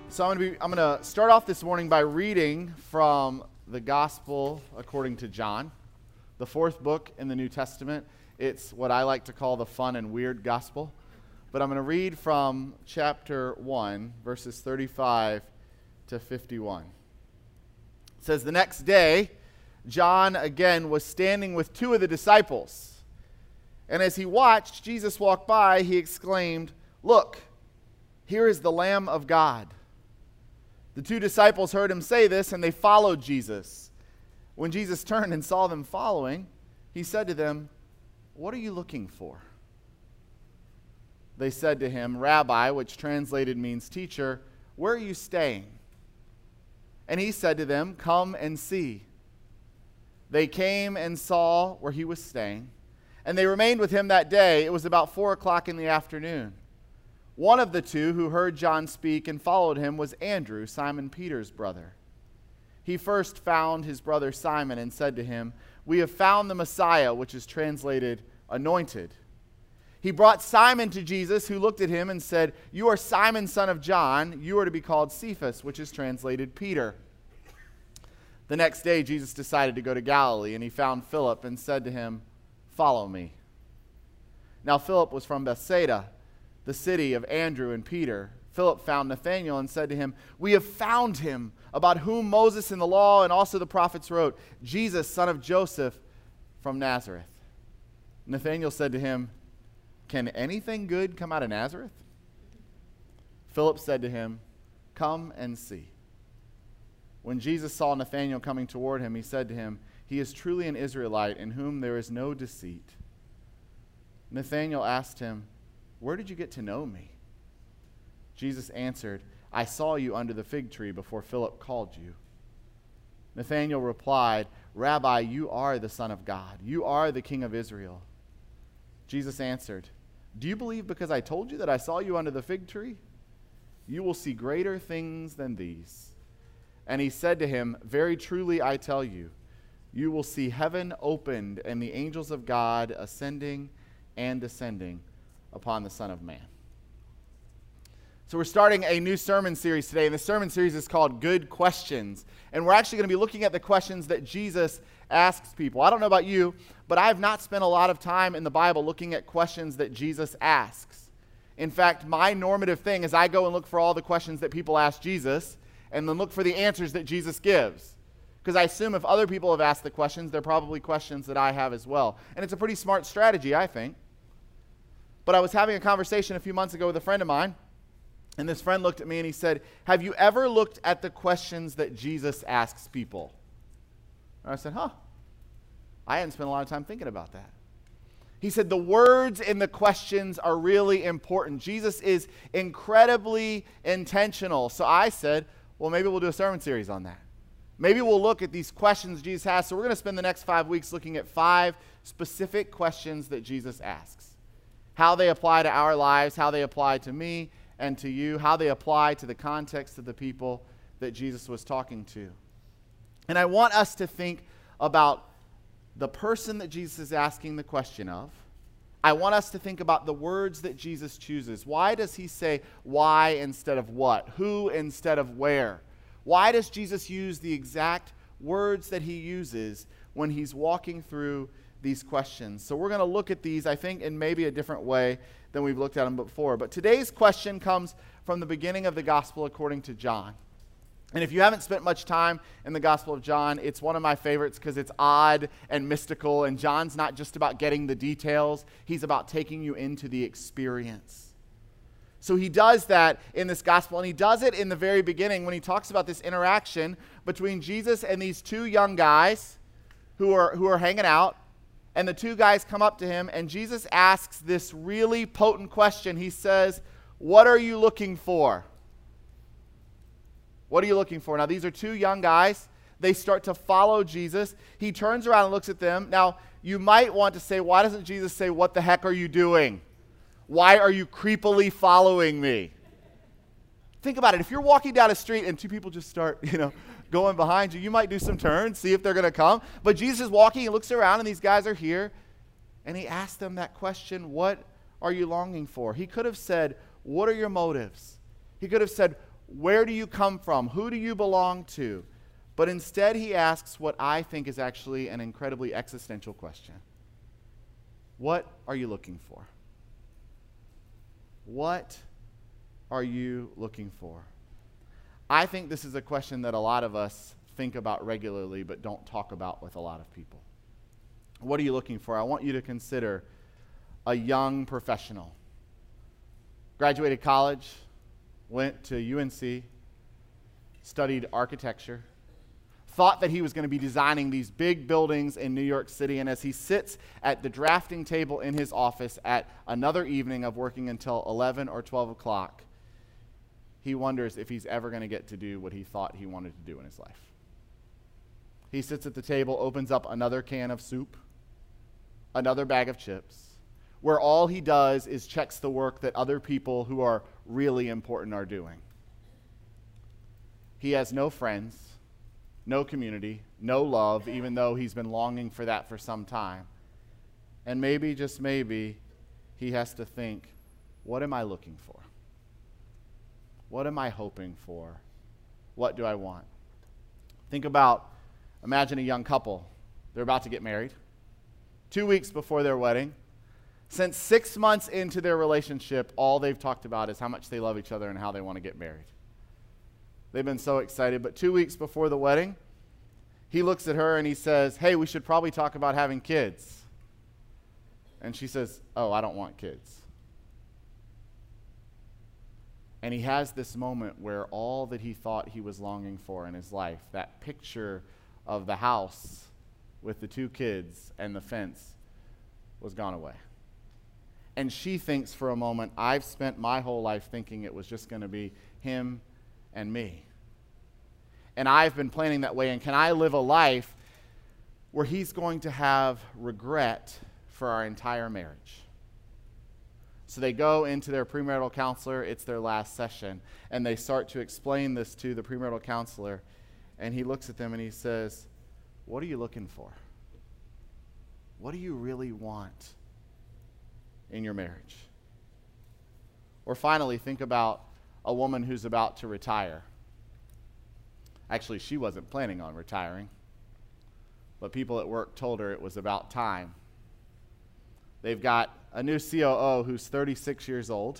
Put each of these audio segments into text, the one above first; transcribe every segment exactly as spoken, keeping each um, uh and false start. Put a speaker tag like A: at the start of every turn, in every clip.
A: So I'm going to be I'm going to start off this morning by reading from the Gospel according to John, the fourth book in the New Testament. It's what I like to call the fun and weird gospel. But I'm going to read from chapter one, verses thirty-five to fifty-one. It says, "The next day, John again was standing with two of the disciples. And as he watched Jesus walk by, he exclaimed, 'Look, here is the Lamb of God.' The two disciples heard him say this, and they followed Jesus. When Jesus turned and saw them following, he said to them, 'What are you looking for?' They said to him, 'Rabbi,' which translated means teacher, 'where are you staying?' And he said to them, 'Come and see.' They came and saw where he was staying, and they remained with him that day. It was about four o'clock in the afternoon. One of the two who heard John speak and followed him was Andrew, Simon Peter's brother. He first found his brother Simon and said to him, 'We have found the Messiah,' which is translated anointed. He brought Simon to Jesus, who looked at him and said, 'You are Simon, son of John. You are to be called Cephas,' which is translated Peter." The next day, Jesus decided to go to Galilee, and he found Philip and said to him, 'Follow me.' Now Philip was from Bethsaida, the city of Andrew and Peter. Philip found Nathanael and said to him, 'We have found him, about whom Moses in the law and also the prophets wrote, Jesus, son of Joseph from Nazareth.' Nathanael said to him, 'Can anything good come out of Nazareth?' Philip said to him, 'Come and see.' When Jesus saw Nathanael coming toward him, he said to him, 'He is truly an Israelite in whom there is no deceit.' Nathanael asked him, 'Where did you get to know me?' Jesus answered, 'I saw you under the fig tree before Philip called you.' Nathanael replied, 'Rabbi, you are the Son of God. You are the King of Israel.' Jesus answered, 'Do you believe because I told you that I saw you under the fig tree? You will see greater things than these.' And he said to him, 'Very truly I tell you, you will see heaven opened and the angels of God ascending and descending upon the Son of Man.'" So we're starting a new sermon series today, and the sermon series is called Good Questions. And we're actually going to be looking at the questions that Jesus asks people. I don't know about you, but I have not spent a lot of time in the Bible looking at questions that Jesus asks. In fact, my normative thing is I go and look for all the questions that people ask Jesus, and then look for the answers that Jesus gives. Because I assume if other people have asked the questions, they're probably questions that I have as well. And it's a pretty smart strategy, I think. But I was having a conversation a few months ago with a friend of mine, and this friend looked at me and he said, "Have you ever looked at the questions that Jesus asks people?" And I said, huh, I hadn't spent a lot of time thinking about that. He said, the words in the questions are really important. Jesus is incredibly intentional. So I said, well, maybe we'll do a sermon series on that. Maybe we'll look at these questions Jesus has. So we're going to spend the next five weeks looking at five specific questions that Jesus asks. How they apply to our lives, how they apply to me and to you, how they apply to the context of the people that Jesus was talking to. And I want us to think about the person that Jesus is asking the question of. I want us to think about the words that Jesus chooses. Why does he say why instead of what? Who instead of where? Why does Jesus use the exact words that he uses when he's walking through these questions? So we're going to look at these, I think, in maybe a different way than we've looked at them before. But today's question comes from the beginning of the Gospel according to John. And if you haven't spent much time in the Gospel of John, it's one of my favorites because it's odd and mystical, and John's not just about getting the details, he's about taking you into the experience. So he does that in this Gospel, and he does it in the very beginning when he talks about this interaction between Jesus and these two young guys who are, who are hanging out. And the two guys come up to him, and Jesus asks this really potent question. He says, "What are you looking for?" What are you looking for? Now, these are two young guys. They start to follow Jesus. He turns around and looks at them. Now, you might want to say, why doesn't Jesus say, "What the heck are you doing? Why are you creepily following me?" Think about it. If you're walking down a street and two people just start, you know, going behind you, you might do some turns, see if they're going to come. But Jesus is walking, he looks around, and these guys are here. And he asks them that question, what are you longing for? He could have said, what are your motives? He could have said, where do you come from? Who do you belong to? But instead, he asks what I think is actually an incredibly existential question. What are you looking for? What are you looking for? I think this is a question that a lot of us think about regularly but don't talk about with a lot of people. What are you looking for? I want you to consider a young professional. Graduated college, went to U N C, studied architecture, thought that he was going to be designing these big buildings in New York City, and as he sits at the drafting table in his office at another evening of working until eleven or twelve o'clock, he wonders if he's ever going to get to do what he thought he wanted to do in his life. He sits at the table, opens up another can of soup, another bag of chips, where all he does is checks the work that other people who are really important are doing. He has no friends, no community, no love, even though he's been longing for that for some time. And maybe, just maybe, he has to think, what am I looking for? What am I hoping for? What do I want? Think about, imagine a young couple. They're about to get married. Two weeks before their wedding. Since six months into their relationship, all they've talked about is how much they love each other and how they want to get married. They've been so excited. But two weeks before the wedding, he looks at her and he says, hey, we should probably talk about having kids. And she says, oh, I don't want kids. And he has this moment where all that he thought he was longing for in his life, that picture of the house with the two kids and the fence, was gone away. And she thinks for a moment, I've spent my whole life thinking it was just going to be him and me. And I've been planning that way, and can I live a life where he's going to have regret for our entire marriage? So they go into their premarital counselor, it's their last session, and they start to explain this to the premarital counselor, and he looks at them and he says, what are you looking for? What do you really want in your marriage? Or finally, think about a woman who's about to retire. Actually, she wasn't planning on retiring, but people at work told her it was about time. They've got a new C O O who's thirty-six years old,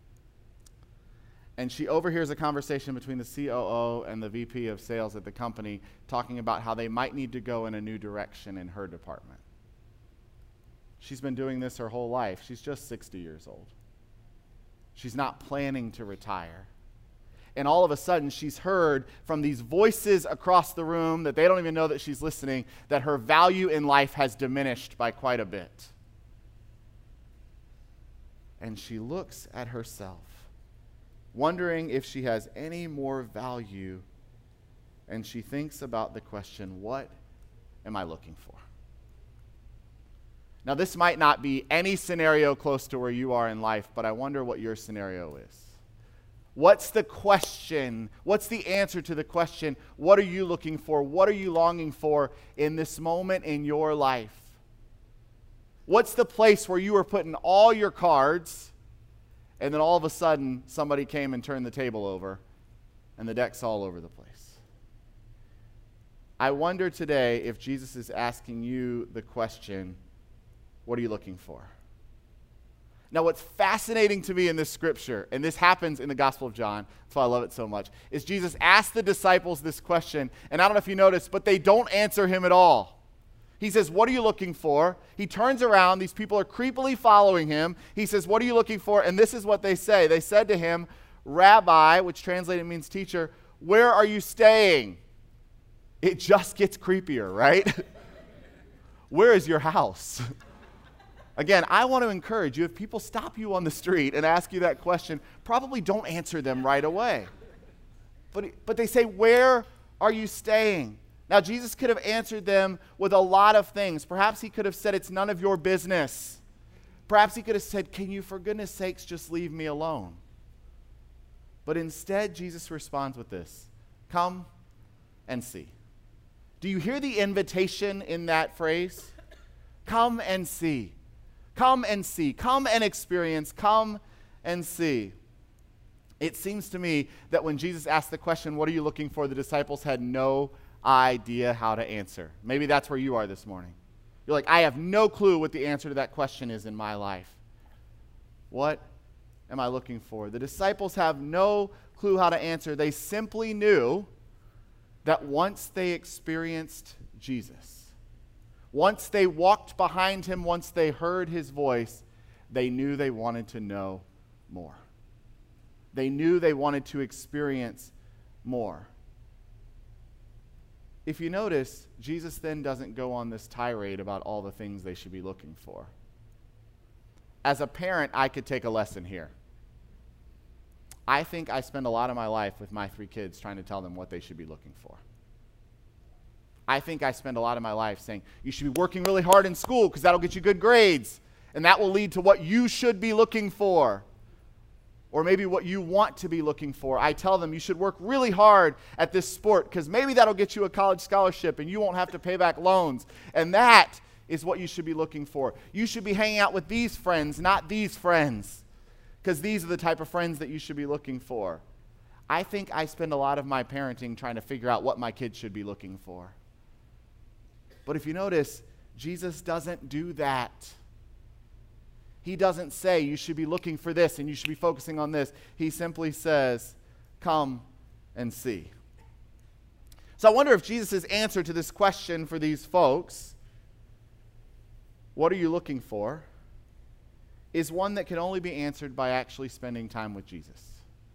A: and she overhears a conversation between the C O O and the V P of sales at the company talking about how they might need to go in a new direction in her department. She's been doing this her whole life. She's just sixty years old. She's not planning to retire. And all of a sudden, she's heard from these voices across the room that they don't even know that she's listening, that her value in life has diminished by quite a bit. And she looks at herself, wondering if she has any more value, and she thinks about the question, what am I looking for? Now, this might not be any scenario close to where you are in life, but I wonder what your scenario is. What's the question? What's the answer to the question, what are you looking for? What are you longing for in this moment in your life? What's the place where you were putting all your cards, and then all of a sudden somebody came and turned the table over, and the deck's all over the place? I wonder today if Jesus is asking you the question, what are you looking for? Now, what's fascinating to me in this scripture, and this happens in the Gospel of John, that's why I love it so much, is Jesus asked the disciples this question, and I don't know if you noticed, but they don't answer him at all. He says, what are you looking for? He turns around. These people are creepily following him. He says, what are you looking for? And this is what they say. They said to him, Rabbi, which translated means teacher, where are you staying? It just gets creepier, right? Where is your house? Again, I want to encourage you, if people stop you on the street and ask you that question, probably don't answer them right away. But, but they say, where are you staying? Now, Jesus could have answered them with a lot of things. Perhaps he could have said, it's none of your business. Perhaps he could have said, can you, for goodness sakes, just leave me alone? But instead, Jesus responds with this, come and see. Do you hear the invitation in that phrase? Come and see. Come and see. Come and experience. Come and see. It seems to me that when Jesus asked the question, what are you looking for, the disciples had no idea how to answer. Maybe that's where you are this morning. You're like, I have no clue what the answer to that question is in my life. What am I looking for? The disciples have no clue how to answer. They simply knew that once they experienced Jesus, once they walked behind him, once they heard his voice, they knew they wanted to know more. They knew they wanted to experience more. If you notice, Jesus then doesn't go on this tirade about all the things they should be looking for. As a parent, I could take a lesson here. I think I spend a lot of my life with my three kids trying to tell them what they should be looking for. I think I spend a lot of my life saying, you should be working really hard in school because that'll get you good grades, and that will lead to what you should be looking for, or maybe what you want to be looking for. I tell them you should work really hard at this sport because maybe that'll get you a college scholarship and you won't have to pay back loans, and that is what you should be looking for. You should be hanging out with these friends, not these friends, because these are the type of friends that you should be looking for. I think I spend a lot of my parenting trying to figure out what my kids should be looking for. But if you notice, Jesus doesn't do that. He doesn't say you should be looking for this and you should be focusing on this. He simply says, come and see. So I wonder if Jesus' answer to this question for these folks, what are you looking for, is one that can only be answered by actually spending time with Jesus.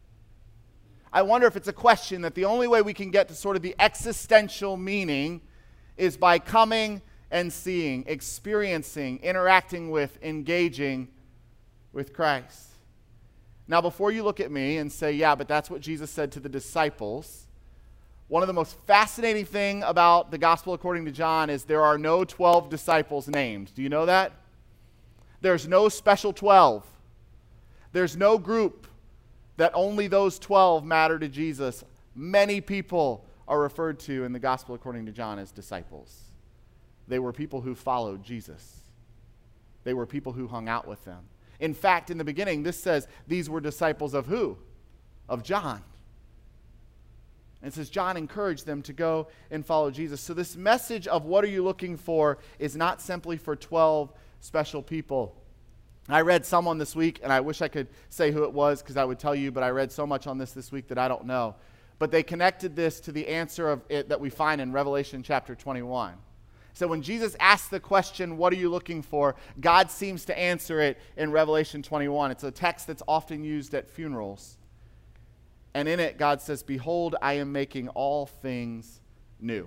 A: I wonder if it's a question that the only way we can get to sort of the existential meaning is by coming and seeing, experiencing, interacting with, engaging with Christ. Now, before you look at me and say, yeah, but that's what Jesus said to the disciples, one of the most fascinating things about the Gospel according to John is there are no twelve disciples named. Do you know that? There's no special twelve. There's no group that only those twelve matter to Jesus. Many people are referred to in the Gospel according to John as disciples. They were people who followed Jesus. They were people who hung out with them. In fact, in the beginning, this says these were disciples of who? Of John. And it says John encouraged them to go and follow Jesus. So this message of what are you looking for is not simply for twelve special people. I read someone this week, and I wish I could say who it was because I would tell you, but I read so much on this this week that I don't know. But they connected this to the answer of it that we find in Revelation chapter twenty-one. So when Jesus asks the question, what are you looking for? God seems to answer it in Revelation twenty-one. It's a text that's often used at funerals. And in it, God says, behold, I am making all things new.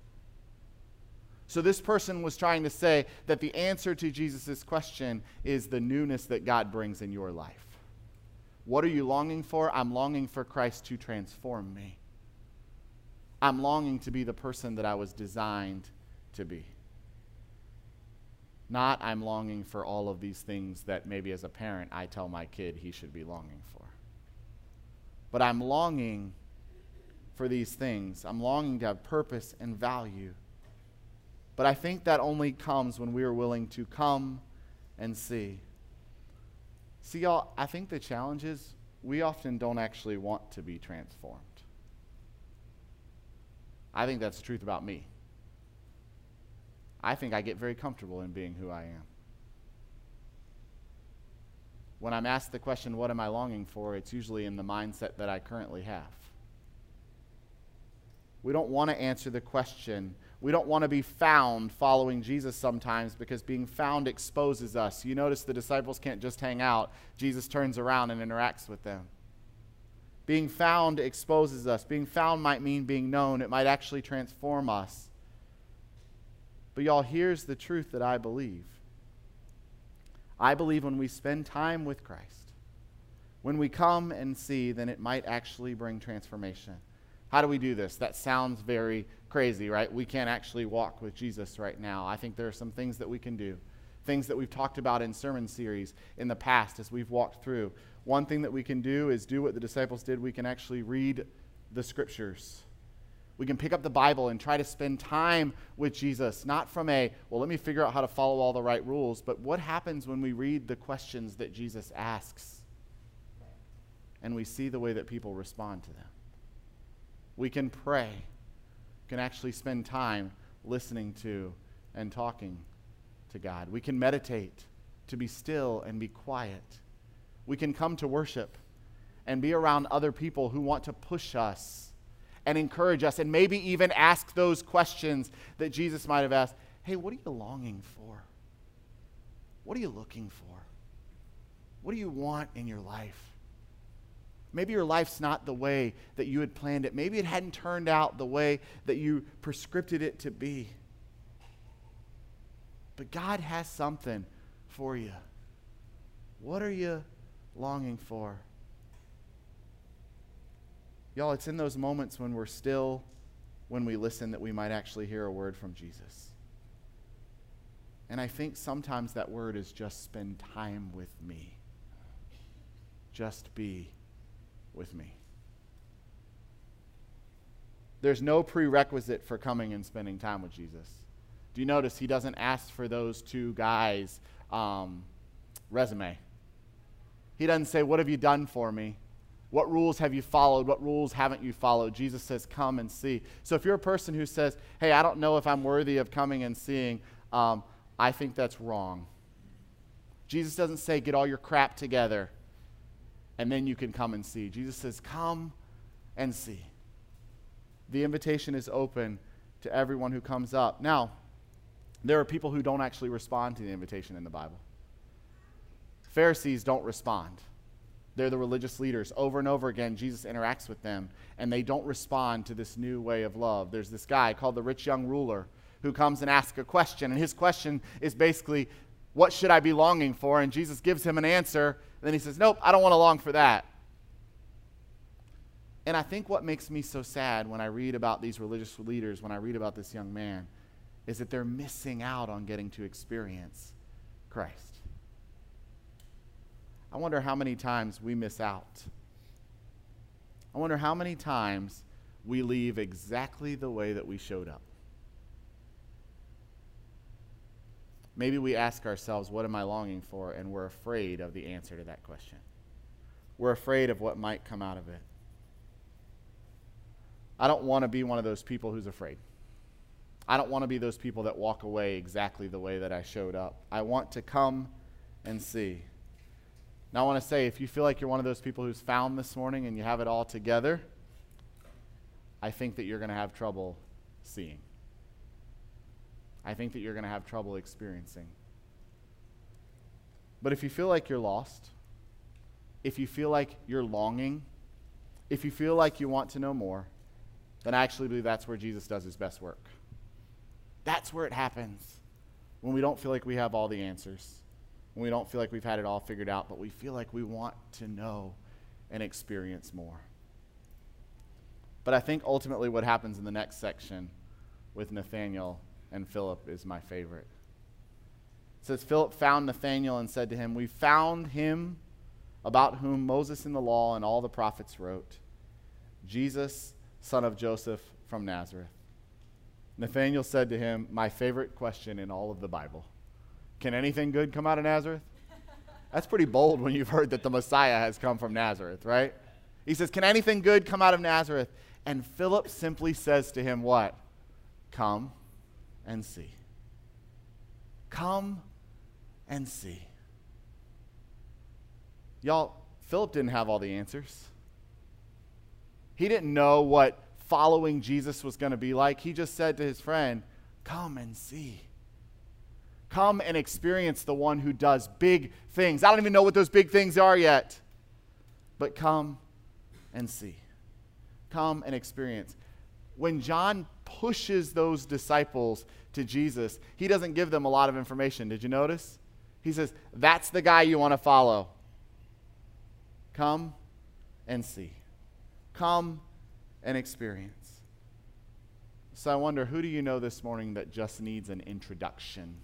A: So this person was trying to say that the answer to Jesus' question is the newness that God brings in your life. What are you longing for? I'm longing for Christ to transform me. I'm longing to be the person that I was designed to be. Not I'm longing for all of these things that maybe as a parent I tell my kid he should be longing for. But I'm longing for these things. I'm longing to have purpose and value. But I think that only comes when we are willing to come and see. See, y'all, I think the challenge is we often don't actually want to be transformed. I think that's the truth about me. I think I get very comfortable in being who I am. When I'm asked the question, what am I longing for, it's usually in the mindset that I currently have. We don't want to answer the question. We don't want to be found following Jesus sometimes because being found exposes us. You notice the disciples can't just hang out. Jesus turns around and interacts with them. Being found exposes us. Being found might mean being known. It might actually transform us. But y'all, here's the truth that I believe. I believe when we spend time with Christ, when we come and see, then it might actually bring transformation. How do we do this? That sounds very crazy, right? We can't actually walk with Jesus right now. I think there are some things that we can do, things that we've talked about in sermon series in the past as we've walked through. One thing that we can do is do what the disciples did. We can actually read the scriptures. We can pick up the Bible and try to spend time with Jesus, not from a, well, let me figure out how to follow all the right rules, but what happens when we read the questions that Jesus asks? and we see the way that people respond to them. We can pray, can actually spend time listening to and talking to God. We can meditate, to be still and be quiet. We can come to worship and be around other people who want to push us and encourage us and maybe even ask those questions that Jesus might have asked. Hey, what are you longing for? What are you looking for? What do you want in your life? Maybe your life's not the way that you had planned it. Maybe it hadn't turned out the way that you prescripted it to be. But God has something for you. What are you longing for? Y'all, it's in those moments when we're still, when we listen, that we might actually hear a word from Jesus. And I think sometimes that word is just spend time with me. Just be with me. There's no prerequisite for coming and spending time with Jesus. Do you notice he doesn't ask for those two guys' um, resume? He doesn't say, what have you done for me? What rules have you followed? What rules haven't you followed? Jesus says, come and see. So if you're a person who says, hey, I don't know if I'm worthy of coming and seeing, um, I think that's wrong. Jesus doesn't say, get all your crap together and then you can come and see. Jesus says, come and see. The invitation is open to everyone who comes up. Now, there are people who don't actually respond to the invitation in the Bible. Pharisees don't respond. They're the religious leaders. Over and over again, Jesus interacts with them, and they don't respond to this new way of love. There's this guy called the rich young ruler who comes and asks a question, and his question is basically, what should I be longing for? And Jesus gives him an answer, and then he says, nope, I don't want to long for that. And I think what makes me so sad when I read about these religious leaders, when I read about this young man, is that they're missing out on getting to experience Christ. I wonder how many times we miss out. I wonder how many times we leave exactly the way that we showed up. Maybe we ask ourselves, what am I longing for? And we're afraid of the answer to that question. We're afraid of what might come out of it. I don't want to be one of those people who's afraid. I don't want to be those people that walk away exactly the way that I showed up. I want to come and see. Now I want to say, if you feel like you're one of those people who's found this morning and you have it all together, I think that you're going to have trouble seeing. I think that you're going to have trouble experiencing. But if you feel like you're lost, if you feel like you're longing, if you feel like you want to know more, then I actually believe that's where Jesus does his best work. That's where it happens, when we don't feel like we have all the answers, when we don't feel like we've had it all figured out, but we feel like we want to know and experience more. But I think ultimately what happens in the next section with Nathanael and Philip is my favorite. It says, Philip found Nathanael and said to him, we found him about whom Moses in the law and all the prophets wrote, Jesus, son of Joseph from Nazareth. Nathanael said to him, my favorite question in all of the Bible, can anything good come out of Nazareth? That's pretty bold when you've heard that the Messiah has come from Nazareth, right? He says, can anything good come out of Nazareth? And Philip simply says to him, what? Come and see. Come and see. Y'all, Philip didn't have all the answers. He didn't know what following Jesus was going to be like. He just said to his friend, come and see. Come and experience the one who does big things. I don't even know what those big things are yet. But come and see. Come and experience. When John pushes those disciples to Jesus, he doesn't give them a lot of information. Did you notice? He says, that's the guy you want to follow. Come and see. Come and experience. So I wonder, who do you know this morning that just needs an introduction?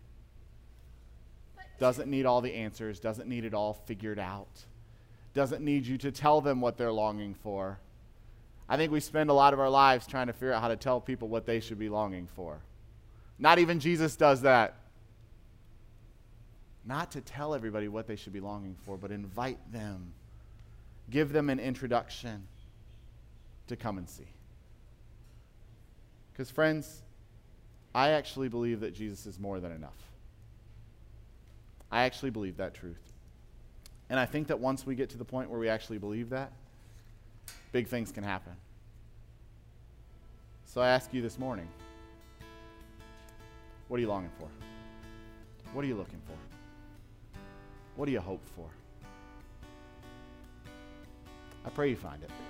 A: Doesn't need all the answers, doesn't need it all figured out, doesn't need you to tell them what they're longing for. I think we spend a lot of our lives trying to figure out how to tell people what they should be longing for. Not even Jesus does that. Not to tell everybody what they should be longing for, but invite them give them an introduction to come and see. Because, friends, I actually believe that Jesus is more than enough. I actually believe that truth. And I think that once we get to the point where we actually believe that, big things can happen. So I ask you this morning, what are you longing for? What are you looking for? What do you hope for? I pray you find it.